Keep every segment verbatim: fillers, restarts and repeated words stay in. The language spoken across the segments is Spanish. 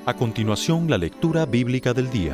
A continuación, la lectura bíblica del día.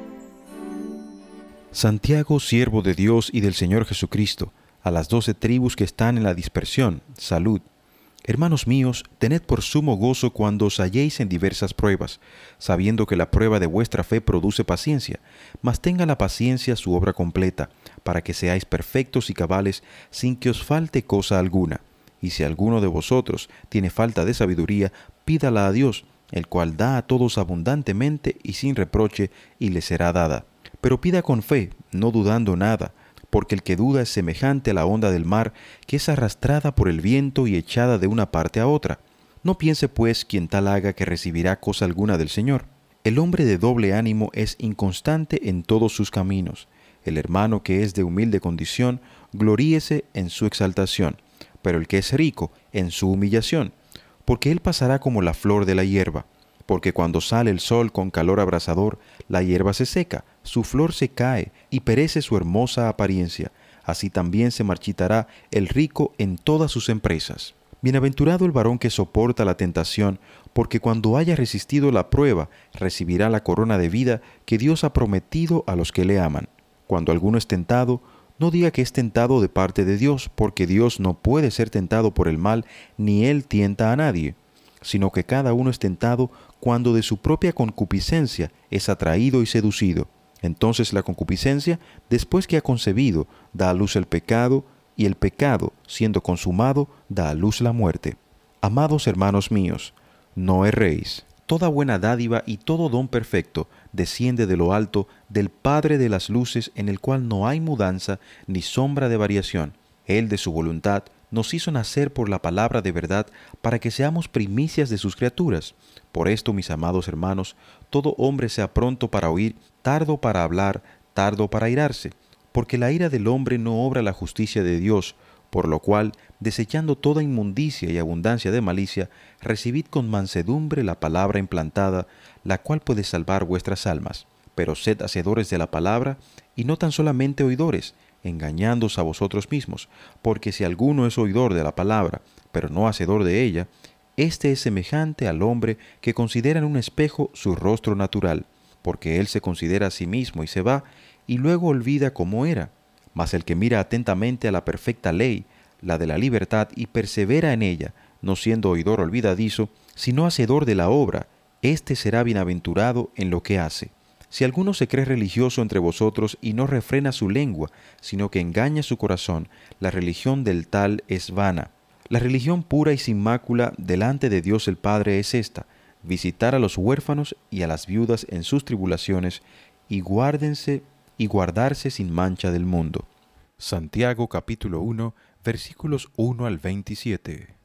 Santiago, siervo de Dios y del Señor Jesucristo, a las doce tribus que están en la dispersión, salud. Hermanos míos, tened por sumo gozo cuando os halléis en diversas pruebas, sabiendo que la prueba de vuestra fe produce paciencia, mas tenga la paciencia su obra completa, para que seáis perfectos y cabales, sin que os falte cosa alguna. Y si alguno de vosotros tiene falta de sabiduría, pídala a Dios, el cual da a todos abundantemente y sin reproche, y le será dada. Pero pida con fe, no dudando nada, porque el que duda es semejante a la onda del mar, que es arrastrada por el viento y echada de una parte a otra. No piense pues quien tal haga que recibirá cosa alguna del Señor. El hombre de doble ánimo es inconstante en todos sus caminos. El hermano que es de humilde condición, gloríese en su exaltación, pero el que es rico, en su humillación, porque él pasará como la flor de la hierba. Porque cuando sale el sol con calor abrasador, la hierba se seca, su flor se cae y perece su hermosa apariencia. Así también se marchitará el rico en todas sus empresas. Bienaventurado el varón que soporta la tentación, porque cuando haya resistido la prueba, recibirá la corona de vida que Dios ha prometido a los que le aman. Cuando alguno es tentado, no diga que es tentado de parte de Dios, porque Dios no puede ser tentado por el mal, ni él tienta a nadie, sino que cada uno es tentado cuando de su propia concupiscencia es atraído y seducido. Entonces la concupiscencia, después que ha concebido, da a luz el pecado, y el pecado, siendo consumado, da a luz la muerte. Amados hermanos míos, no erréis. Toda buena dádiva y todo don perfecto desciende de lo alto, del Padre de las luces, en el cual no hay mudanza ni sombra de variación. Él de su voluntad nos hizo nacer por la palabra de verdad, para que seamos primicias de sus criaturas. Por esto, mis amados hermanos, todo hombre sea pronto para oír, tardo para hablar, tardo para airarse, porque la ira del hombre no obra la justicia de Dios, por lo cual, desechando toda inmundicia y abundancia de malicia, recibid con mansedumbre la palabra implantada, la cual puede salvar vuestras almas. Pero sed hacedores de la palabra, y no tan solamente oidores, engañándoos a vosotros mismos, porque si alguno es oidor de la palabra, pero no hacedor de ella, éste es semejante al hombre que considera en un espejo su rostro natural, porque él se considera a sí mismo y se va, y luego olvida cómo era. Mas el que mira atentamente a la perfecta ley, la de la libertad, y persevera en ella, no siendo oidor olvidadizo, sino hacedor de la obra, éste será bienaventurado en lo que hace. Si alguno se cree religioso entre vosotros y no refrena su lengua, sino que engaña su corazón, la religión del tal es vana. La religión pura y sin mácula delante de Dios el Padre es esta: visitar a los huérfanos y a las viudas en sus tribulaciones, y guárdense y guardarse sin mancha del mundo. Santiago capítulo uno, versículos uno al veintisiete.